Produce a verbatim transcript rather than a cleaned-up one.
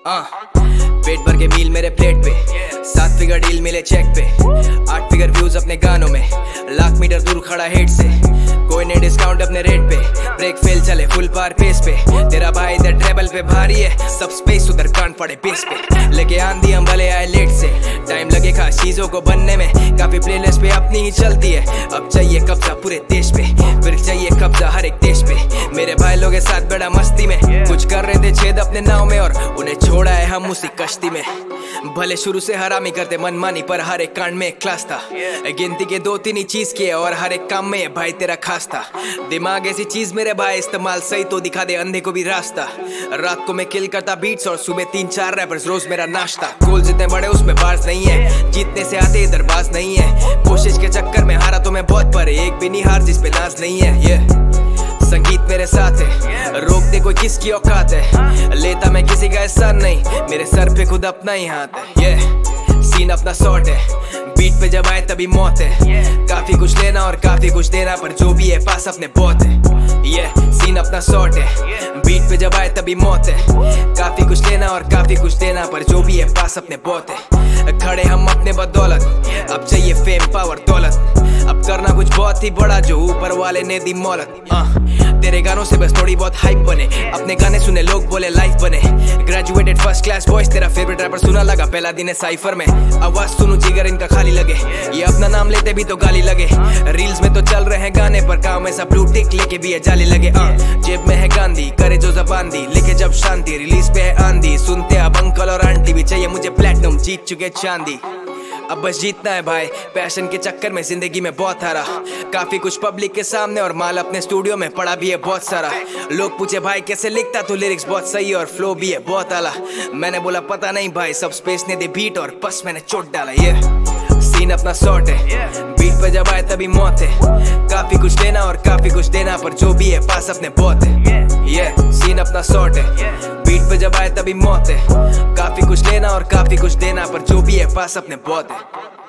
आ, पेट भर के मील मेरे प्लेट पे, सात फिगर डील मिले चेक पे, आठ फिगर व्यूज अपने गानों में, लाख मीटर दूर खड़ा हेड से, कोई नहीं डिस्काउंट अपने रेट पे, ब्रेक फेल चले फुल पार पेस पे, तेरा भाई इधर ट्रेबल पे भारी है, सब स्पेस उधर कान पड़े बेस पे, लेके आंधी हम भले आए लेट से, टाइम लगेगा चीजों को बनने में, काफी प्लेलिस्ट पे अपनी ही चलती है, अब चाहिए कब्जा पूरे देश पे, फिर चाहिए कब्जा हर एक देश पे, मेरे भाई लोग साथ बड़ा मस्ती में, कुछ कर रहे थे छेद अपने नाव में और उन्हें छोड़ा है हम उसी कश्ती में, भले शुरू से हरामी करते मनमानी पर हर एक कांड में एक क्लास था, गिनती के दो तीन ही चीज किए और हर एक काम में भाई तेरा खास था, दिमाग ऐसी चीज मेरे भाई इस्तेमाल सही तो दिखा दे अंधे को भी रास्ता, रात को मैं किल करता बीट्स और सुबह तीन चार रैपर्स रोज मेरा नाश्ता, गोल जितने बड़े उसमें बार्स नहीं है, जीतने से आते इधर बाज नहीं है, कोशिश के चक्कर में हारा तो मैं बहुत पर एक भी नहीं हार जिस पे नाज नहीं है, ये संगीत मेरे साथ है, रोक दे कोई किसकी औकात है, लेता मैं किसी का एहसान नहीं, मेरे सर पे खुद अपना ही हाथ है, ये सीन अपना सॉर्ट है, बीट पे जब आए तभी मौत है, काफी कुछ लेना और काफी कुछ देना पर जो भी है पास अपने बहुत है, ये सीन अपना सॉर्ट है, बीट पे जब आए तभी मौत है, काफी कुछ लेना और काफी कुछ देना पर जो भी है पास अपने बहुत है, खड़े हम अपने बदौलत, अब चाहिए फेम पावर दौलत, अब करना कुछ बहुत ही बड़ा जो ऊपर वाले ने दी मोहलत, तेरे गानों से बस थोड़ी बहुत हाइप बने, अपने गाने सुने लोग बोले लाइफ बने, ग्रेजुएटेड फर्स्ट क्लास बॉयज तेरा फेवरेट रैपर सुना लगा पहला दिन है साइफर में, आवाज सुनू जिगर इनका खाली लगे, ये अपना नाम लेते भी तो गाली लगे, रील्स में तो चल रहे हैं गाने पर काम ऐसा ब्लू टिक लेके भी है जाली लगे, आ, जेब में है गांधी करे जो जबान दी, लिखे जब शांति रिलीज पे है आंधी, सुनते अब अंकल और आंटी भी चाहिए मुझे प्लेटिनम जीत चुके चांदी, अब बस जीतना है भाई, पैशन के चक्कर में जिंदगी में बहुत हारा, काफी कुछ पब्लिक के सामने और माल अपने स्टूडियो में पड़ा भी है बहुत सारा, लोग पूछे भाई कैसे लिखता तो लिरिक्स बहुत सही और फ्लो भी है बहुत आला, मैंने बोला पता नहीं भाई सब स्पेस ने दे बीट और बस मैंने चोट डाला, ये सीन अपना सॉर्ट है, बीट पे जब आए तभी मौत है, काफी कुछ लेना और काफी कुछ देना पर जो भी है पास अपने बहुत है, ये सीन अपना सॉर्ट है, बीट पे जब आए तभी मौत है, काफी कुछ लेना और काफी कुछ देना पर जो भी है पास अपने बहुत है।